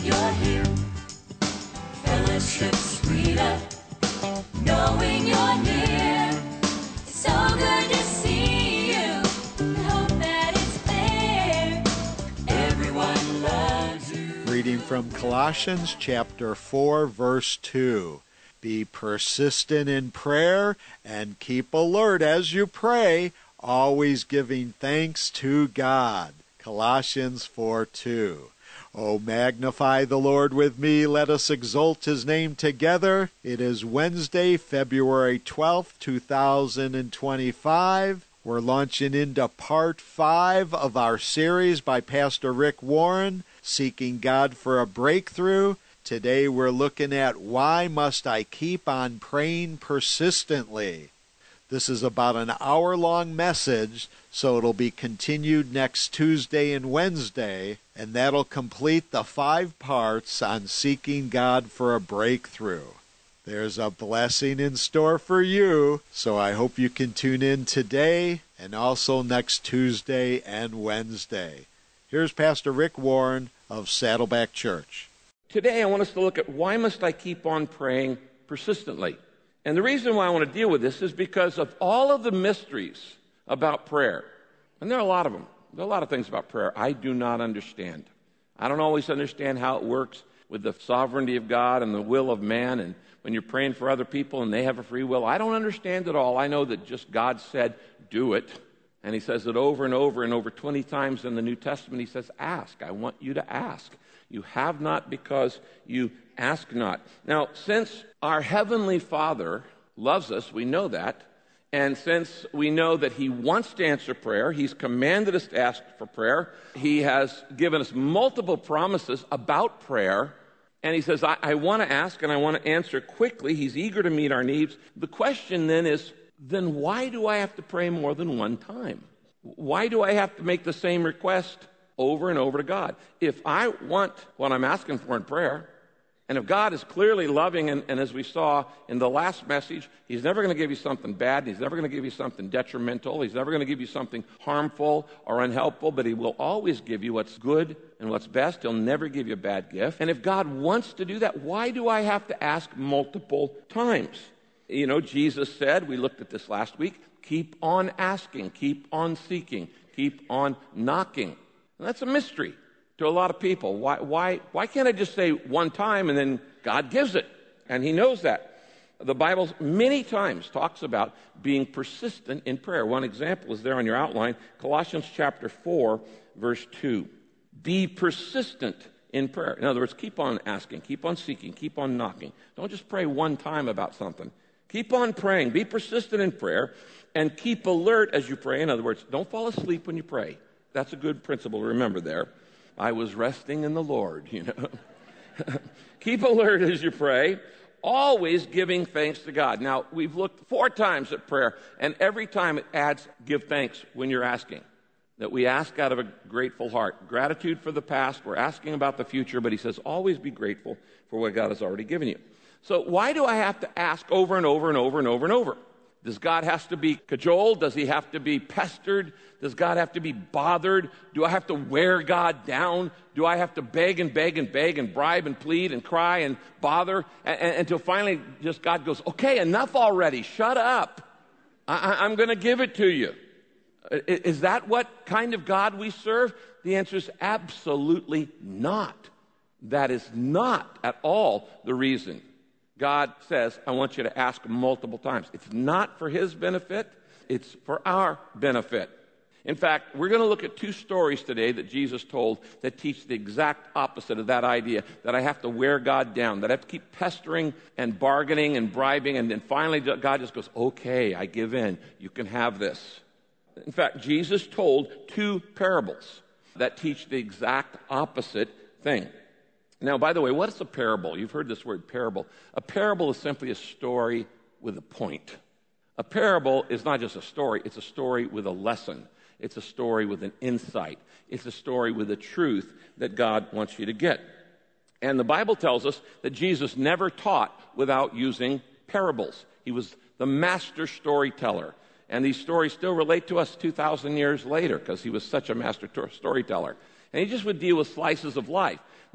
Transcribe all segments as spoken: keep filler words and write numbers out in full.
you're here. Fellowship sweeter, knowing you're near. It's so good to see you. I hope that it's clear. Everyone loves you. Reading from Colossians chapter four, verse two. Be persistent in prayer and keep alert as you pray, always giving thanks to God. Colossians four two. Oh, magnify the Lord with me. Let us exalt his name together. It is Wednesday, February twelfth, two thousand twenty-five. We're launching into part five of our series by Pastor Rick Warren, Seeking God for a Breakthrough. Today we're looking at Why Must I Keep on Praying Persistently? This is about an hour-long message, so it'll be continued next Tuesday and Wednesday, and that'll complete the five parts on seeking God for a breakthrough. There's a blessing in store for you, so I hope you can tune in today and also next Tuesday and Wednesday. Here's Pastor Rick Warren of Saddleback Church. Today I want us to look at why must I keep on praying persistently? And the reason why I want to deal with this is because of all of the mysteries about prayer. And there are a lot of them. There are a lot of things about prayer I do not understand. I don't always understand how it works with the sovereignty of God and the will of man, and when you're praying for other people and they have a free will. I don't understand it all. I know that just God said, do it. And he says it over and over and over twenty times in the New Testament. He says, ask. I want you to ask. You have not because you ask not. Now, since our Heavenly Father loves us, we know that, and since we know that he wants to answer prayer, he's commanded us to ask for prayer. He has given us multiple promises about prayer, and he says, I, I want to ask and I want to answer quickly. He's eager to meet our needs. The question then is, then why do I have to pray more than one time? Why do I have to make the same request over and over to God? If I want what I'm asking for in prayer, and if God is clearly loving, and, and as we saw in the last message, he's never going to give you something bad, he's never going to give you something detrimental, he's never going to give you something harmful or unhelpful, but he will always give you what's good and what's best. He'll never give you a bad gift. And if God wants to do that, why do I have to ask multiple times? You know, Jesus said, we looked at this last week, keep on asking, keep on seeking, keep on knocking. And that's a mystery to a lot of people. Why, why, why can't I just say one time and then God gives it? And he knows that. The Bible many times talks about being persistent in prayer. One example is there on your outline, Colossians chapter four, verse two. Be persistent in prayer. In other words, keep on asking, keep on seeking, keep on knocking. Don't just pray one time about something. Keep on praying. Be persistent in prayer and keep alert as you pray. In other words, don't fall asleep when you pray. That's a good principle to remember there. I was resting in the Lord, you know. Keep alert as you pray, always giving thanks to God. Now, we've looked four times at prayer, and every time it adds give thanks when you're asking. That we ask out of a grateful heart. Gratitude for the past, we're asking about the future, but he says always be grateful for what God has already given you. So why do I have to ask over and over and over and over and over? Does God have to be cajoled? Does he have to be pestered? Does God have to be bothered? Do I have to wear God down? Do I have to beg and beg and beg and bribe and plead and cry and bother and, and, until finally just God goes, okay, enough already. Shut up. I, I'm going to give it to you. Is that what kind of God we serve? The answer is absolutely not. That is not at all the reason God says, I want you to ask multiple times. It's not for his benefit. It's for our benefit. In fact, we're going to look at two stories today that Jesus told that teach the exact opposite of that idea, that I have to wear God down, that I have to keep pestering and bargaining and bribing, and then finally God just goes, okay, I give in. You can have this. In fact, Jesus told two parables that teach the exact opposite thing. Now, by the way, what is a parable? You've heard this word parable. A parable is simply a story with a point. A parable is not just a story, it's a story with a lesson. It's a story with an insight. It's a story with a truth that God wants you to get. And the Bible tells us that Jesus never taught without using parables. He was the master storyteller. And these stories still relate to us two thousand years later because he was such a master storyteller. And he just would deal with slices of life.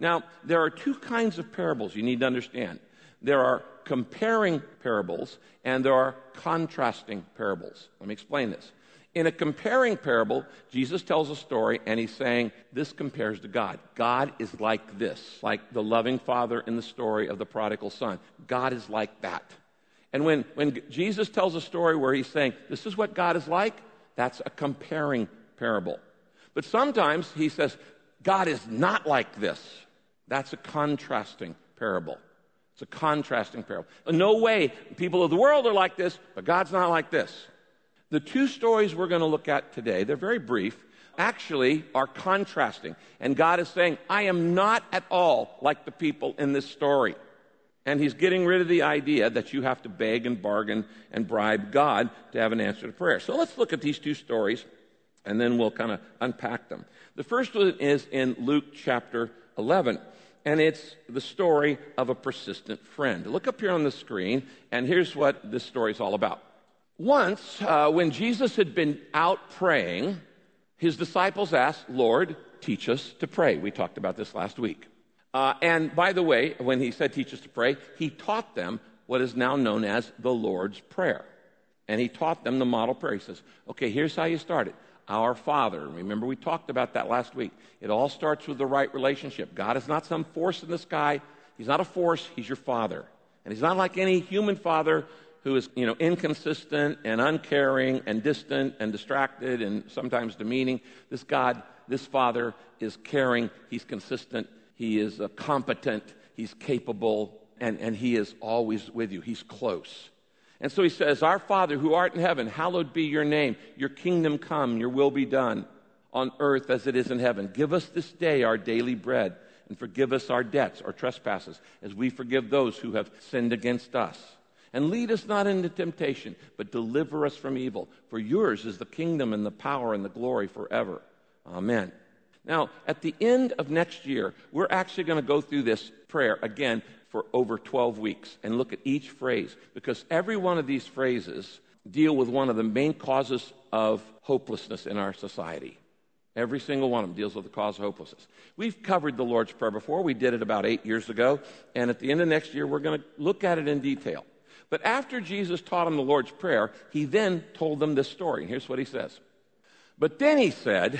Now, there are two kinds of parables you need to understand. There are comparing parables and there are contrasting parables. Let me explain this. In a comparing parable, Jesus tells a story and he's saying, this compares to God. God is like this, like the loving father in the story of the prodigal son. God is like that. And when, when Jesus tells a story where he's saying, this is what God is like, that's a comparing parable. But sometimes he says, God is not like this. That's a contrasting parable. It's a contrasting parable. No way people of the world are like this, but God's not like this. The two stories we're going to look at today, they're very brief, actually are contrasting. And God is saying, I am not at all like the people in this story. And he's getting rid of the idea that you have to beg and bargain and bribe God to have an answer to prayer. So let's look at these two stories, and then we'll kind of unpack them. The first one is in Luke chapter eleven, and it's the story of a persistent friend. Look up here on the screen, and here's what this story is all about. Once, uh, when Jesus had been out praying, his disciples asked, Lord, teach us to pray. We talked about this last week. Uh, and by the way, when he said teach us to pray, he taught them what is now known as the Lord's Prayer. And he taught them the model prayer. He says, okay, here's how you start it. Our Father. Remember, we talked about that last week. It all starts with the right relationship. God is not some force in the sky. He's not a force. He's your Father. And he's not like any human father who is, you know, inconsistent and uncaring and distant and distracted and sometimes demeaning. This God, this Father is caring. He's consistent. He is uh, competent. He's capable. And, and he is always with you. He's close. And so he says, Our Father who art in heaven, hallowed be your name. Your kingdom come, your will be done on earth as it is in heaven. Give us this day our daily bread and forgive us our debts, our trespasses, as we forgive those who have sinned against us. And lead us not into temptation, but deliver us from evil. For yours is the kingdom and the power and the glory forever. Amen. Now, at the end of next year, we're actually going to go through this prayer again for over twelve weeks and look at each phrase, because every one of these phrases deal with one of the main causes of hopelessness in our society. Every single one of them deals with the cause of hopelessness. We've covered the Lord's Prayer before. We did it about eight years ago, and at the end of next year, we're going to look at it in detail. But after Jesus taught them the Lord's Prayer, he then told them this story. And here's what he says. But then he said,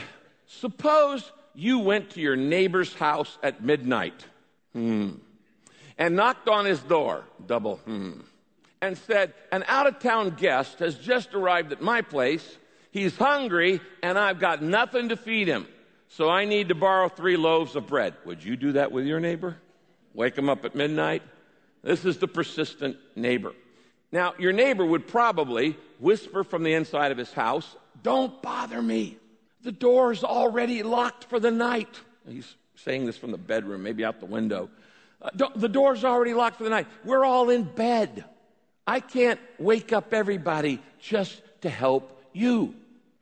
suppose you went to your neighbor's house at midnight hmm, and knocked on his door, double hmm, and said, an out-of-town guest has just arrived at my place. He's hungry, and I've got nothing to feed him, so I need to borrow three loaves of bread. Would you do that with your neighbor? Wake him up at midnight? This is the persistent neighbor. Now, your neighbor would probably whisper from the inside of his house, don't bother me. The door's already locked for the night. He's saying this from the bedroom, maybe out the window. Uh, the door's already locked for the night. We're all in bed. I can't wake up everybody just to help you.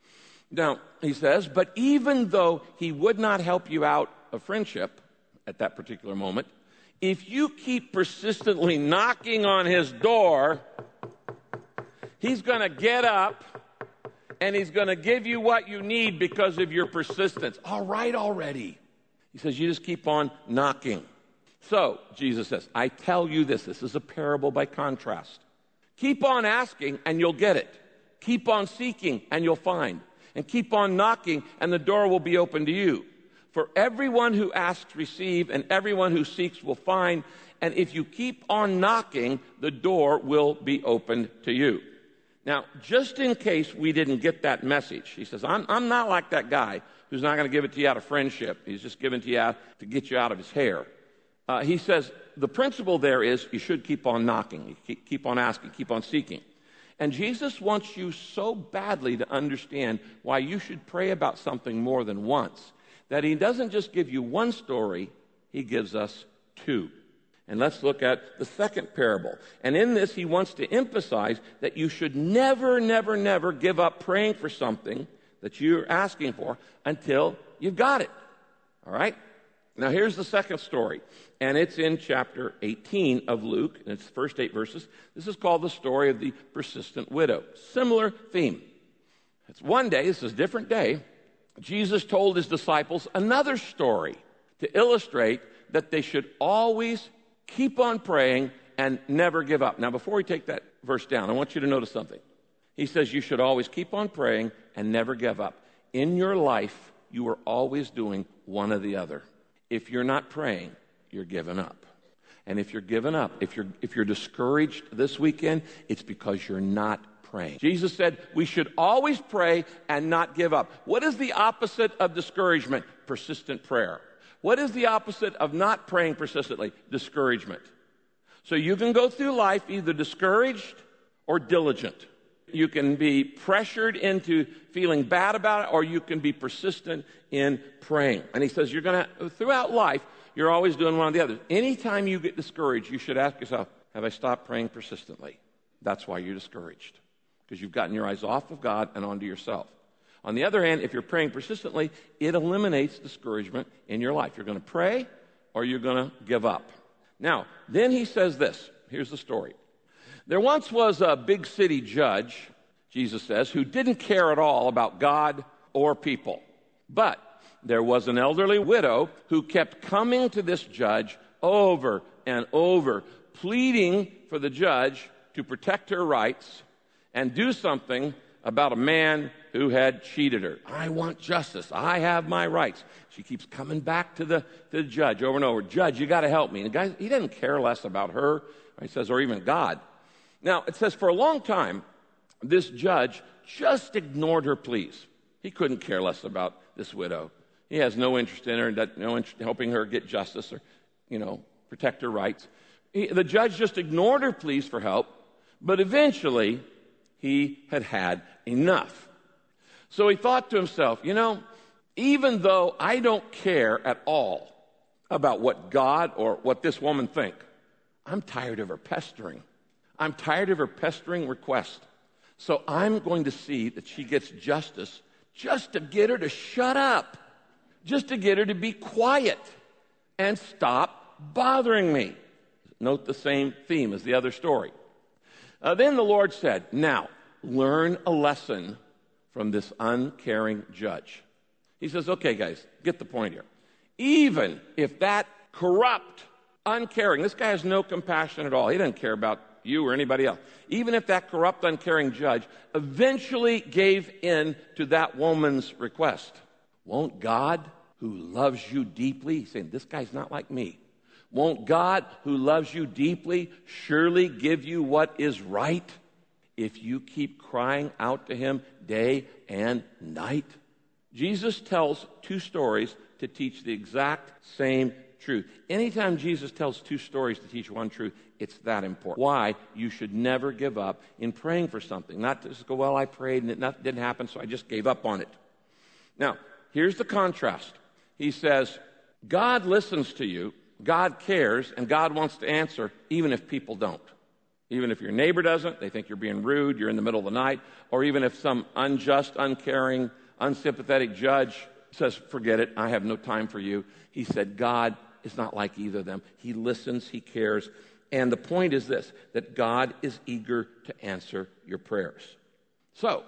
Now, he says, but even though he would not help you out of friendship at that particular moment, if you keep persistently knocking on his door, he's going to get up and he's going to give you what you need because of your persistence. All right already. He says, you just keep on knocking. So, Jesus says, I tell you this. This is a parable by contrast. Keep on asking and you'll get it. Keep on seeking and you'll find. And keep on knocking and the door will be open to you. For everyone who asks, receive, and everyone who seeks will find. And if you keep on knocking, the door will be opened to you. Now, just in case we didn't get that message, he says, I'm, I'm not like that guy who's not going to give it to you out of friendship. He's just giving it to you out to get you out of his hair. Uh, he says, the principle there is you should keep on knocking, you keep, keep on asking, keep on seeking. And Jesus wants you so badly to understand why you should pray about something more than once, that he doesn't just give you one story, he gives us two. And let's look at the second parable. And in this, he wants to emphasize that you should never, never, never give up praying for something that you're asking for until you've got it. All right? Now, here's the second story. And it's in chapter eighteen of Luke, and it's the first eight verses. This is called the story of the persistent widow. Similar theme. It's one day, this is a different day, Jesus told his disciples another story to illustrate that they should always keep on praying and never give up. Now, before we take that verse down, I want you to notice something. He says you should always keep on praying and never give up. In your life, you are always doing one or the other. If you're not praying, you're giving up. And if you're giving up, if you're if you're discouraged this weekend, it's because you're not praying. Jesus said we should always pray and not give up. What is the opposite of discouragement? Persistent prayer. What is the opposite of not praying persistently? Discouragement. So you can go through life either discouraged or diligent. You can be pressured into feeling bad about it, or you can be persistent in praying. And he says you're going to, throughout life, you're always doing one or the other. Anytime you get discouraged, you should ask yourself, have I stopped praying persistently? That's why you're discouraged, because you've gotten your eyes off of God and onto yourself. On the other hand, if you're praying persistently, it eliminates discouragement in your life. You're going to pray or you're going to give up. Now, then he says this. Here's the story. There once was a big city judge, Jesus says, who didn't care at all about God or people. But there was an elderly widow who kept coming to this judge over and over, pleading for the judge to protect her rights and do something about a man who had cheated her. I want justice. I have my rights. She keeps coming back to the, to the judge over and over. Judge, you got to help me. And the guy, he doesn't care less about her, he says, or even God. Now, it says for a long time, this judge just ignored her pleas. He couldn't care less about this widow. He has no interest in her, no interest in helping her get justice or, you know, protect her rights. He, the judge just ignored her pleas for help, but eventually he had had enough. So he thought to himself, you know, even though I don't care at all about what God or what this woman think, I'm tired of her pestering. I'm tired of her pestering request. So I'm going to see that she gets justice just to get her to shut up, just to get her to be quiet and stop bothering me. Note the same theme as the other story. Uh, then the Lord said, now, learn a lesson from this uncaring judge. He says, okay, guys, get the point here. Even if that corrupt, uncaring, this guy has no compassion at all. He doesn't care about you or anybody else. Even if that corrupt, uncaring judge eventually gave in to that woman's request, won't God, who loves you deeply, he's saying, this guy's not like me, won't God, who loves you deeply, surely give you what is right if you keep crying out to him day and night? Jesus tells two stories to teach the exact same truth. Anytime Jesus tells two stories to teach one truth, it's that important. Why you should never give up in praying for something. Not just go, well, I prayed and it not, didn't happen, so I just gave up on it. Now, here's the contrast. He says, God listens to you, God cares, and God wants to answer even if people don't. Even if your neighbor doesn't, they think you're being rude, you're in the middle of the night, or even if some unjust, uncaring, unsympathetic judge says, forget it, I have no time for you. He said, God is not like either of them. He listens, he cares. And the point is this, that God is eager to answer your prayers. So,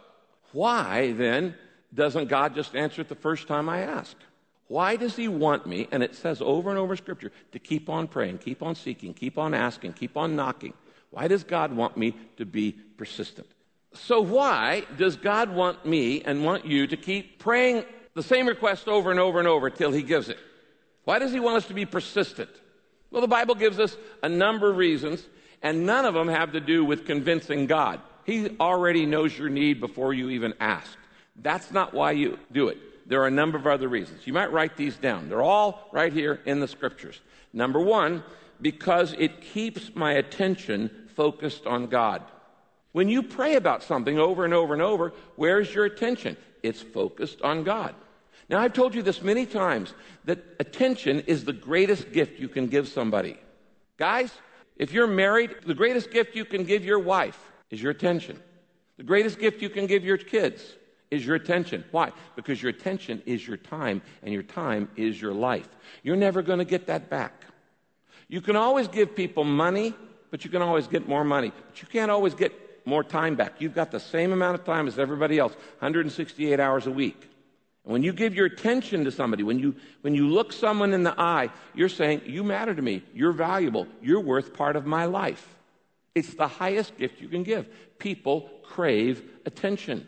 why then doesn't God just answer it the first time I ask? Why does he want me, and it says over and over in Scripture, to keep on praying, keep on seeking, keep on asking, keep on knocking? Why does God want me to be persistent? So why does God want me and want you to keep praying the same request over and over and over till he gives it? Why does he want us to be persistent? Well, the Bible gives us a number of reasons, and none of them have to do with convincing God. He already knows your need before you even ask. That's not why you do it. There are a number of other reasons. You might write these down. They're all right here in the Scriptures. Number one, because it keeps my attention focused on God. When you pray about something over and over and over, where's your attention? It's focused on God. Now, I've told you this many times, that attention is the greatest gift you can give somebody. Guys, if you're married, the greatest gift you can give your wife is your attention. The greatest gift you can give your kids is your attention. Why? Because your attention is your time, and your time is your life. You're never going to get that back. You can always give people money, but you can always get more money. But you can't always get more time back. You've got the same amount of time as everybody else, one hundred sixty-eight hours a week. And when you give your attention to somebody, when you, when you look someone in the eye, you're saying, you matter to me. You're valuable. You're worth part of my life. It's the highest gift you can give. People crave attention.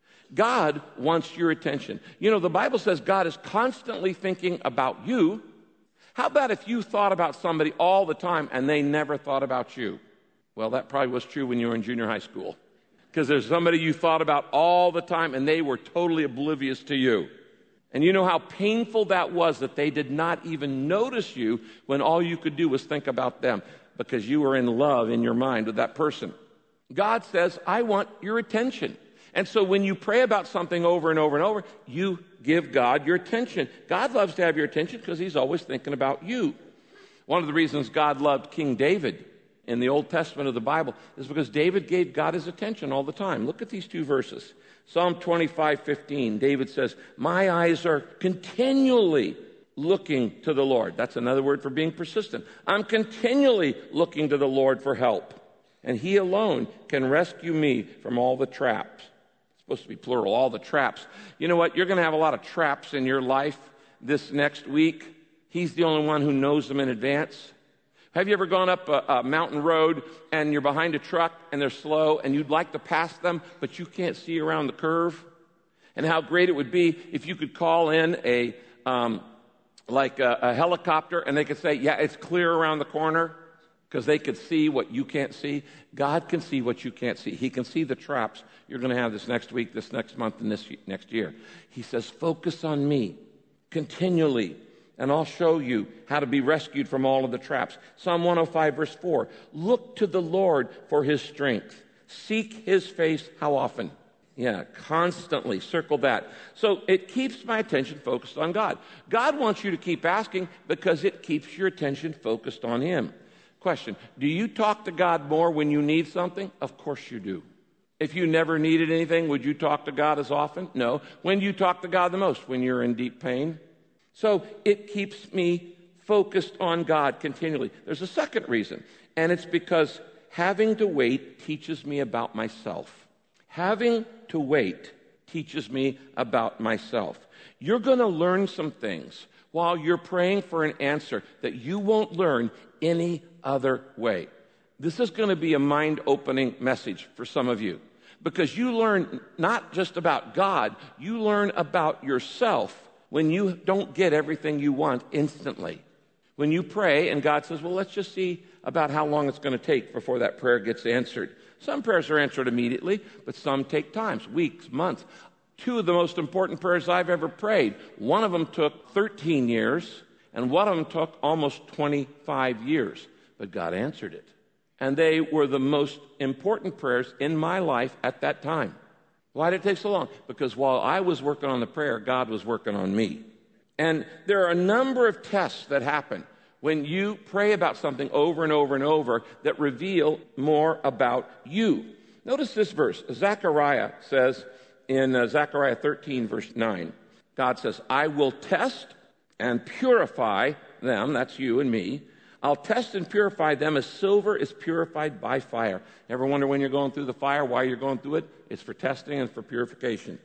God wants your attention. You know, the Bible says God is constantly thinking about you. How about if you thought about somebody all the time and they never thought about you? Well, that probably was true when you were in junior high school. Because there's somebody you thought about all the time and they were totally oblivious to you. And you know how painful that was, that they did not even notice you when all you could do was think about them because you were in love in your mind with that person. God says, I want your attention. And so when you pray about something over and over and over, you give God your attention. God loves to have your attention because he's always thinking about you. One of the reasons God loved King David in the Old Testament of the Bible is because David gave God his attention all the time. Look at these two verses. Psalm twenty-five fifteen, David says, my eyes are continually looking to the Lord. That's another word for being persistent. I'm continually looking to the Lord for help. And he alone can rescue me from all the traps. It's supposed to be plural, all the traps. You know what? You're going to have a lot of traps in your life this next week. He's the only one who knows them in advance. Have you ever gone up a, a mountain road and you're behind a truck and they're slow and you'd like to pass them, but you can't see around the curve? And how great it would be if you could call in a um, like a, a helicopter and they could say, yeah, it's clear around the corner, because they could see what you can't see. God can see what you can't see. He can see the traps you're going to have this next week, this next month, and this next year. He says, focus on me continually, and I'll show you how to be rescued from all of the traps. Psalm one oh five, verse four, look to the Lord for his strength. Seek his face how often? Yeah, constantly. Circle that. So it keeps my attention focused on God. God wants you to keep asking because it keeps your attention focused on him. Question, do you talk to God more when you need something? Of course you do. If you never needed anything, would you talk to God as often? No. When do you talk to God the most? When you're in deep pain. So it keeps me focused on God continually. There's a second reason, and it's because having to wait teaches me about myself. Having to wait teaches me about myself. You're going to learn some things while you're praying for an answer that you won't learn any other way. This is going to be a mind-opening message for some of you, because you learn not just about God, you learn about yourself when you don't get everything you want instantly. When you pray and God says, well, let's just see about how long it's going to take before that prayer gets answered. Some prayers are answered immediately, but some take times, weeks, months. Two of the most important prayers I've ever prayed, one of them took thirteen years, and one of them took almost twenty-five years, but God answered it. And they were the most important prayers in my life at that time. Why did it take so long? Because while I was working on the prayer, God was working on me. And there are a number of tests that happen when you pray about something over and over and over that reveal more about you. Notice this verse. Zechariah says in uh, Zechariah thirteen, verse nine, God says, I will test and purify them, that's you and me. I'll test and purify them as silver is purified by fire. Ever wonder when you're going through the fire, why you're going through it? It's for testing and for purification.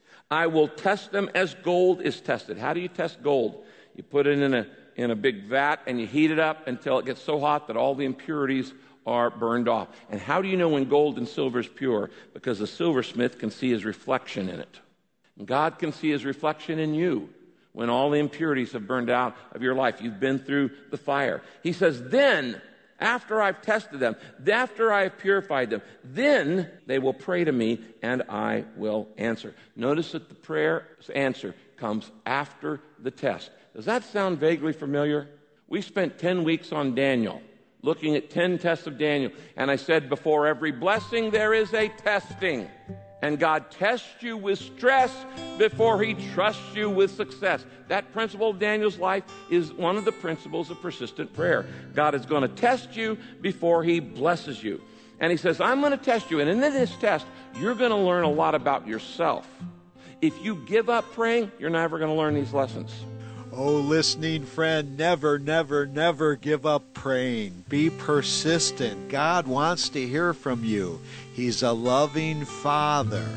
I will test them as gold is tested. How do you test gold? You put it in a, in a big vat and you heat it up until it gets so hot that all the impurities are burned off. And how do you know when gold and silver is pure? Because the silversmith can see his reflection in it. And God can see his reflection in you. When all the impurities have burned out of your life, you've been through the fire. He says, then, after I've tested them, after I have purified them, then they will pray to me and I will answer. Notice that the prayer's answer comes after the test. Does that sound vaguely familiar? We spent ten weeks on Daniel, looking at ten tests of Daniel. And I said, before every blessing, there is a testing. And God tests you with stress before he trusts you with success. That principle of Daniel's life is one of the principles of persistent prayer. God is going to test you before he blesses you. And he says, I'm going to test you. And in this test, you're going to learn a lot about yourself. If you give up praying, you're never going to learn these lessons. Oh, listening friend, never, never, never give up praying. Be persistent. God wants to hear from you. He's a loving Father.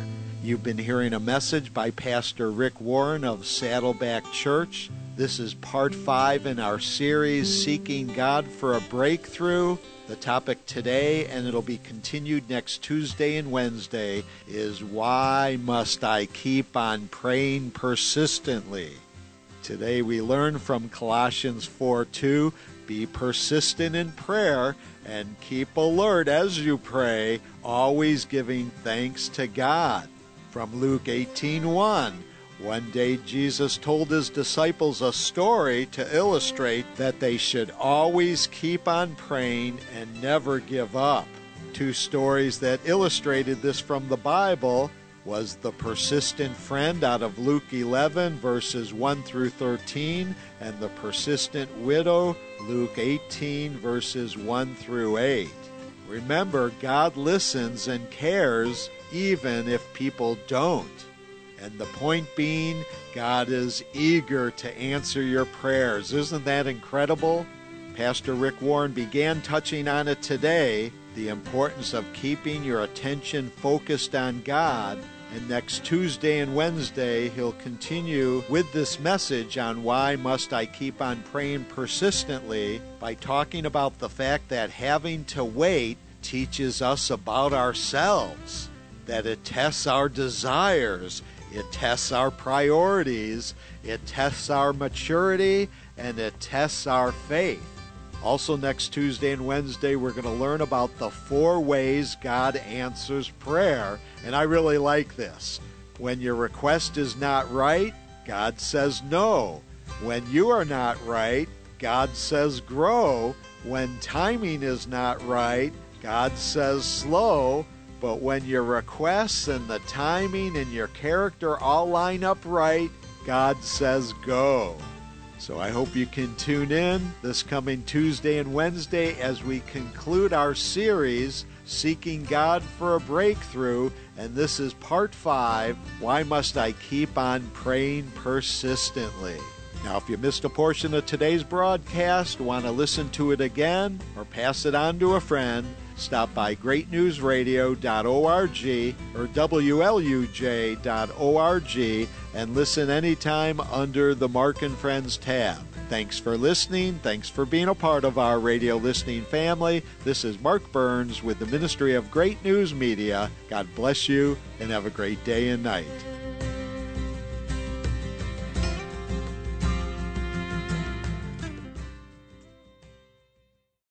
You've been hearing a message by Pastor Rick Warren of Saddleback Church. This is part five in our series, Seeking God for a Breakthrough. The topic today, and it'll be continued next Tuesday and Wednesday, is why must I keep on praying persistently? Today we learn from Colossians four two, be persistent in prayer and keep alert as you pray, always giving thanks to God. From Luke eighteen one, one day Jesus told his disciples a story to illustrate that they should always keep on praying and never give up. Two stories that illustrated this from the Bible was the persistent friend out of Luke eleven, verses one through thirteen, and the persistent widow, Luke eighteen, verses one through eight. Remember, God listens and cares even if people don't. And the point being, God is eager to answer your prayers. Isn't that incredible? Pastor Rick Warren began touching on it today, the importance of keeping your attention focused on God. And next Tuesday and Wednesday, he'll continue with this message on why must I keep on praying persistently by talking about the fact that having to wait teaches us about ourselves, that it tests our desires, it tests our priorities, it tests our maturity, and it tests our faith. Also next Tuesday and Wednesday, we're going to learn about the four ways God answers prayer. And I really like this. When your request is not right, God says no. When you are not right, God says grow. When timing is not right, God says slow. But when your requests and the timing and your character all line up right, God says go. So I hope you can tune in this coming Tuesday and Wednesday as we conclude our series, Seeking God for a Breakthrough. And this is part five, Why Must I Keep on Praying Persistently? Now, if you missed a portion of today's broadcast, want to listen to it again, or pass it on to a friend, stop by great news radio dot org or W L U J dot org and listen anytime under the Mark and Friends tab. Thanks for listening. Thanks for being a part of our radio listening family. This is Mark Burns with the Ministry of Great News Media. God bless you and have a great day and night.